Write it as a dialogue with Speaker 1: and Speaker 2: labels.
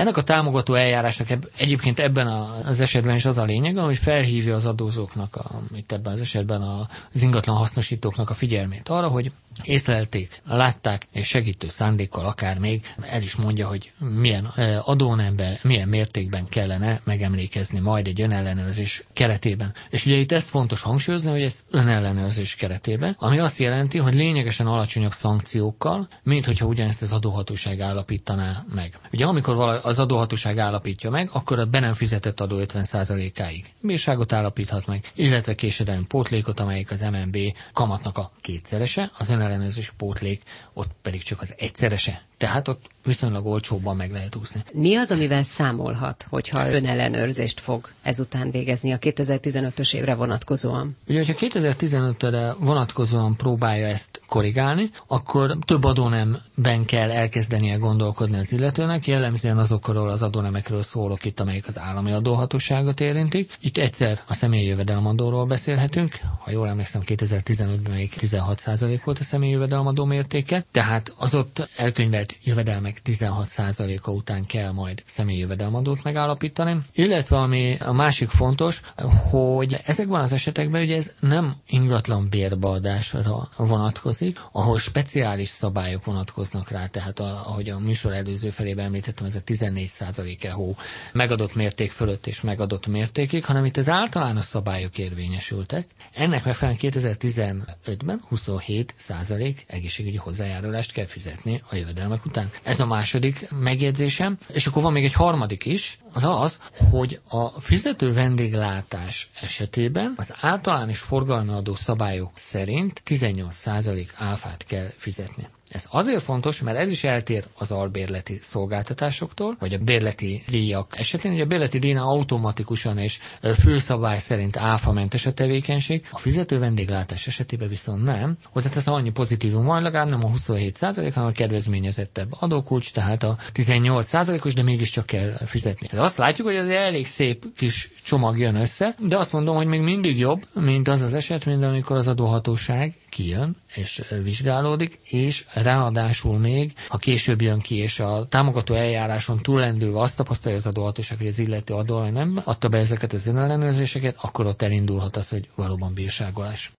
Speaker 1: Ennek a támogató eljárásnak egyébként ebben az esetben is az a lényege, hogy felhívja az adózóknak, itt ebben az esetben az ingatlan hasznosítóknak a figyelmét arra, hogy észlelték, látták, és segítő szándékkal akár még el is mondja, hogy milyen adónemben, milyen mértékben kellene megemlékezni majd egy önellenőrzés keretében. És ugye itt ezt fontos hangsúlyozni, hogy ez önellenőrzés keretében, ami azt jelenti, hogy lényegesen alacsonyabb szankciókkal, mint hogyha ugyanezt az adóhatóság állapítaná meg. Ugye amikor az adóhatóság állapítja meg, akkor a be nem fizetett adó 50%-áig bírságot állapíthat meg, illetve késedelmi pótlékot, amelyik az MNB kamatnak a kétszerese, az önellenőrzés pótlék ott pedig csak az egyszerese. Tehát ott viszonylag olcsóbban meg lehet úszni.
Speaker 2: Mi az, amivel számolhat, hogyha önellenőrzést fog ezután végezni a 2015-ös évre vonatkozóan?
Speaker 1: Ugye, hogyha 2015-re vonatkozóan próbálja ezt korrigálni, akkor több adónemben kell elkezdenie gondolkodni az illetőnek, jellemzően azokról az adónemekről szólok itt, amelyik az állami adóhatóságot érintik. Itt egyszer a személyi jövedelemadóról beszélhetünk, ha jól emlékszem, 2015-ben még 16% volt a személyi jövedelemadó mértéke, tehát az ott elkönyvelt jövedelmek 16%-a után kell majd személyi jövedelemadót megállapítani. Illetve ami a másik fontos, hogy ezekben az esetekben ugye ez nem ingatlan bérbeadásra vonatkozik, ahol speciális szabályok vonatkoznak rá, tehát ahogy a műsor előző felében említettem, ez a 14% hó megadott mérték fölött és megadott mértékig, hanem itt az általános szabályok érvényesültek. Ennek megfelelően 2015-ben 27% egészségügyi hozzájárulást kell fizetni a jövedelmek után. Ez a második megjegyzésem, és akkor van még egy harmadik is, az, hogy a fizető vendéglátás esetében az általános forgalmi adó szabályok szerint 18% áfát kell fizetni. Ez azért fontos, mert ez is eltér az albérleti szolgáltatásoktól, vagy a bérleti díjak esetén. Ugye a bérleti díjnál automatikusan és főszabály szerint áfamentes a tevékenység, a fizető vendéglátás esetében viszont nem. Hozzáteszem, annyi pozitívum van, legalább nem a 27%, hanem a kedvezményezettebb adókulcs, tehát a 18%-os, de mégiscsak kell fizetni. Tehát azt látjuk, hogy ez egy elég szép kis csomag jön össze, de azt mondom, hogy még mindig jobb, mint az az eset, mint amikor az adóhatóság kijön és vizsgálódik, és ráadásul még, ha később jön ki, és a támogató eljáráson túllendülve azt tapasztalja az adóhatóság, hogy az illető adó nem adta be ezeket az önellenőrzéseket, akkor ott elindulhat az, hogy valóban bírságolás.